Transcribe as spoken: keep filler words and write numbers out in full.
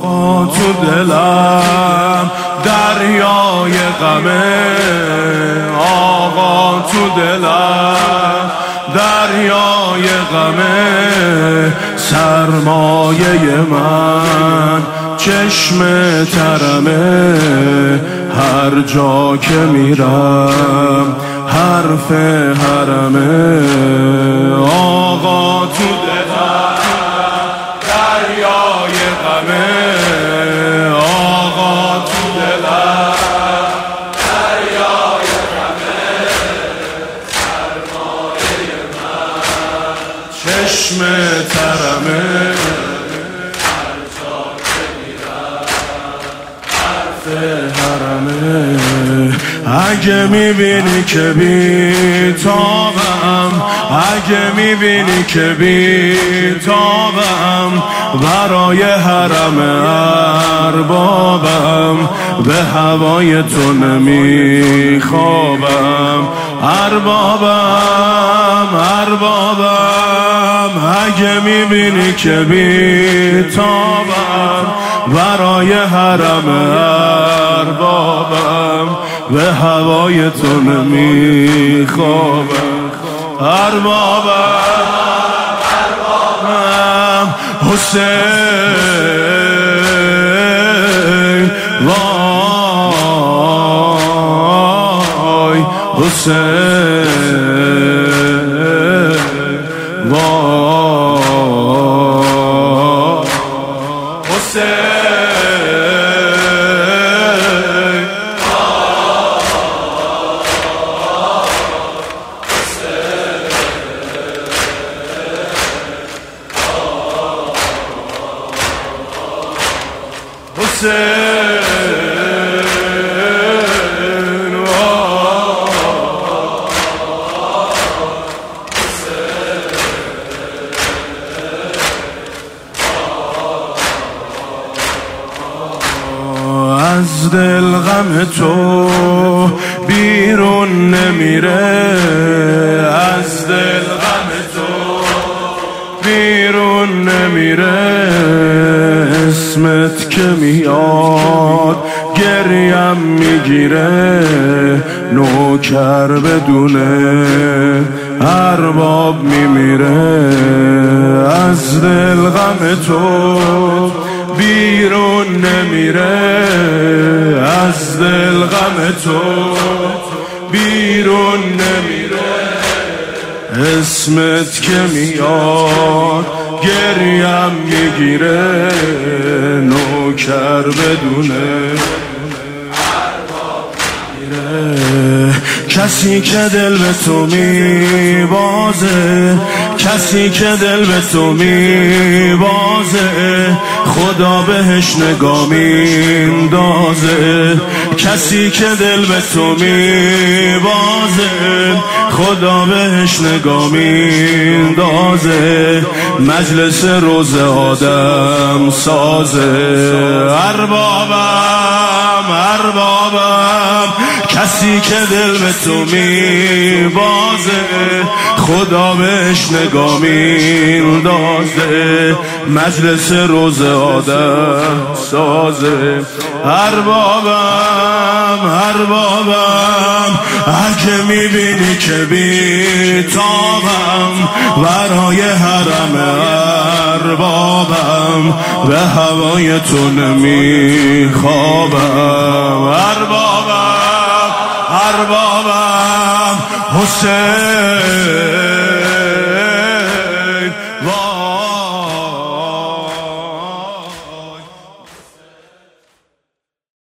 آقا تو دلم دریای غمه، آقا تو دلم دریای غمه، سرمایه من چشم ترمه، هر جا که میرم حرف حرمه. آقا تو دلم دریای غمه، آقا تو دلم دریای غمه، سرمایه من چشم ترمه، هر جا که میرم حرف حرمه. اگه میبینی که بی تابم، اگه میبینی که بی تابم، برای حرم اربابم، به هوای تو نمیخوابم. اربابم اربابم، اگه میبینی که بی تابم، برای حرم اربابم، به هوای تو نمیخوابم. اربابم اربابم حسین، وای حسین، وای حسین، از دل غم تو بیرون نمیره، از دل غم تو بیرون نمیره، اسمت که میاد گریم میگیره، نوکر بدونه ارباب میمیره. از دل غم تو بیرون نمیره، از دل غم تو بیرون نمیره، اسمت که میاد گریم میگیره، نوکر بدونه کسی که دل به تو میبازه، کسی که دل به تو میبازه، خدا بهش نگاه میندازه. کسی که دل به تو میبازه، خدا بهش نگاه میندازه، مجلس روز آدم سازه. اربابم اربابم، کسی که دل به تو میبازه، خدا بهش نگاه میندازه، مجلس روز آدم سازه. اربابم اربابم، اگه میبینی که بی تابم، برای حرم اربابم، به هوای تو نمیخوابم. اربابم اربابم حسین،